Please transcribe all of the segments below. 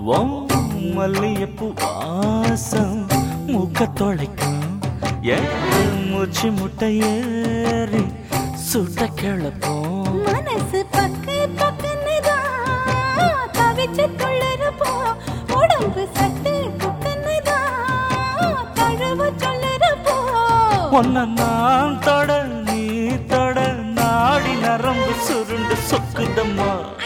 ஓ மல்லியப்பூ வாசம் மூக்க தொலைக்கும் என் மூச்சு முட்டை ஏறி சுட்ட கிளப்போம் மனசு பக்கு பக்குன்னுதான் தவிச்சு துள்ளுறப்போ உடம்பு சட்டு குக்குன்னுதான் தழுவ சொல்லுறப்போ ஒன்ன நான் தொட நீ தொட நாடி நரம்பு சுருண்டு சொக்குதம்மா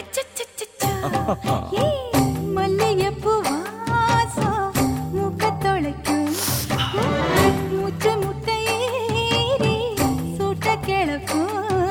மல்லியப்பூ வாசம் மூக்க தொலைக்கும் மூச்சு முட்டை ஏறி சுட்ட கிளப்போம்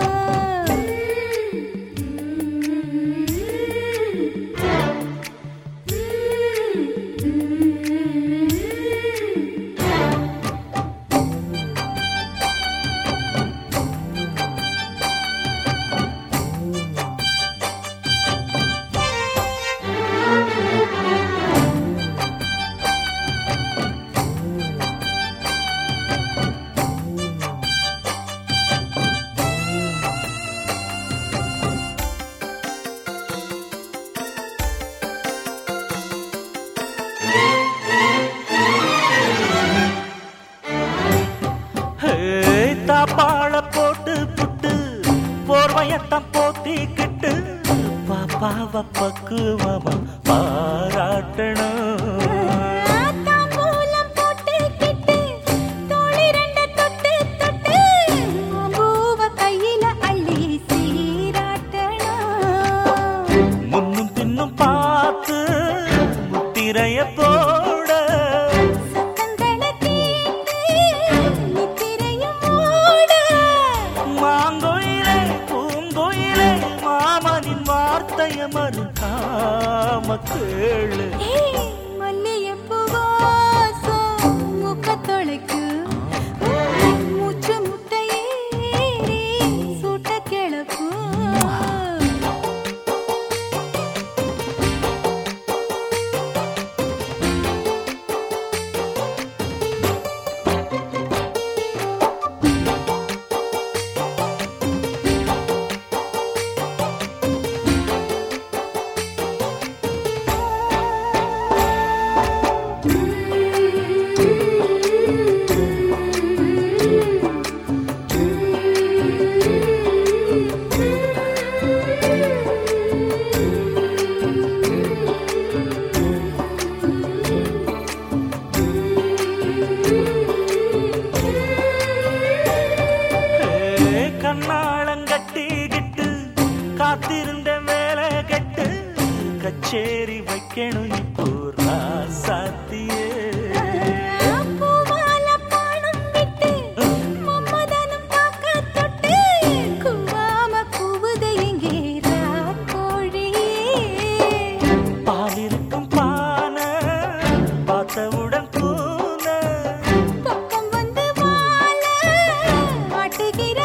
தாப்பாள போட்டு புட்டு போர்வையத்தான் போத்திக்கிட்டு பாப்பாவ பக்குவமா பாராட்டணும் முன்னும் பின்னும் பார்த்து முத்திரைய போட மாங்கோயிலே பூங்கோயிலே மாமனின் வார்த்தைய மறுக்காம கேளு மல்லியப்பூ வாசம் மூக்க தொலைக்கும் மூச்சு முட்டை ஏறி சுட்ட கிளப்போம் கண்ணாளங்கட்டிக்கிட்டு காத்திருந்த வேலை கட்டு கச்சேரி வைக்கணும் இப்போ ராசாத்தியே பாலிருக்கும் பானை பார்த்தவுடன் பூன பக்கம் வந்து மாட்டுகிற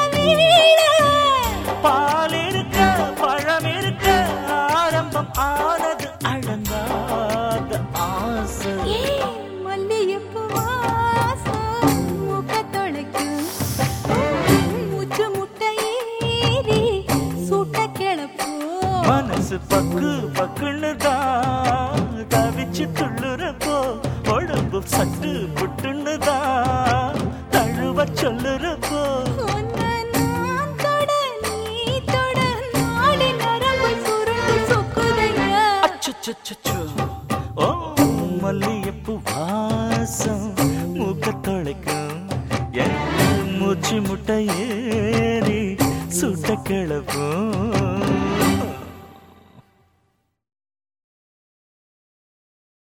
பால் இருக்க பழம் இருக்க ஆரம்பம் ஆனது அடங்காத ஆசை மல்லியப்பூ வாசம் மூக்க தொலைக்கும் மூச்சு முட்டை ஏறி சுட்ட கிளப்போம் மனசு பக்கு பக்குன்னு தான் தவிச்சு துள்ளுறப்போ உடம்பு சட்டு புட்டுன்னு தான் தழுவ சொல்லுறப்போ ஓ மல்லியப்பூ வாசம் மூக்க தொலைக்கும் என் மூச்சு முட்டை ஏறி சுட்ட கிளப்பும்